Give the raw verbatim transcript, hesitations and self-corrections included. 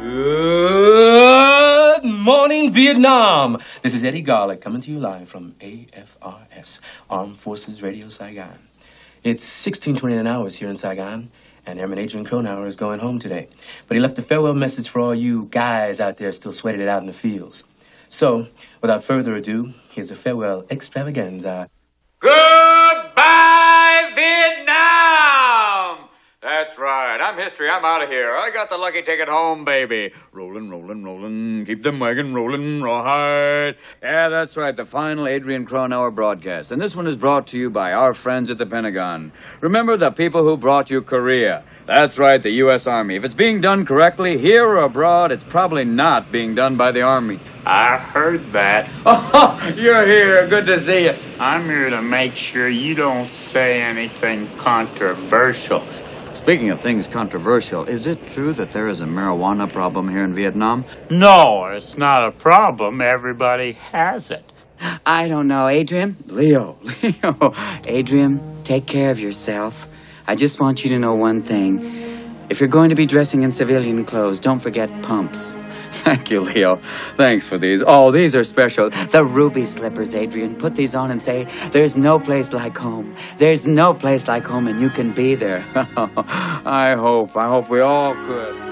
Good morning, Vietnam. This is Eddie Garlic coming to you live from A F R S, Armed Forces Radio Saigon. It's sixteen twenty-nine hours here in Saigon, and Airman Adrian Cronauer is going home today. But he left a farewell message for all you guys out there still sweating it out in the fields. So, without further ado, here's a farewell extravaganza. Goodbye, Vietnam! That's right. I'm history. I'm out of here. I got the lucky ticket home, baby. Rolling, rolling, rolling. Keep them wagon rolling, rawhide. Yeah, that's right. The final Adrian Cronauer broadcast. And this one is brought to you by our friends at the Pentagon. Remember the people who brought you Korea. That's right, the U S Army. If it's being done correctly, here or abroad, it's probably not being done by the Army. I heard that. Oh, you're here. Good to see you. I'm here to make sure you don't say anything controversial. Speaking of things controversial, is it true that there is a marijuana problem here in Vietnam? No, it's not a problem. Everybody has it. I don't know, Adrian. Leo, Leo. Adrian, take care of yourself. I just want you to know one thing. If you're going to be dressing in civilian clothes, don't forget pumps. Thank you, Leo. Thanks for these. Oh, these are special. The ruby slippers, Adrian. Put these on and say, there's no place like home. There's no place like home, and you can be there. I hope. I hope we all could.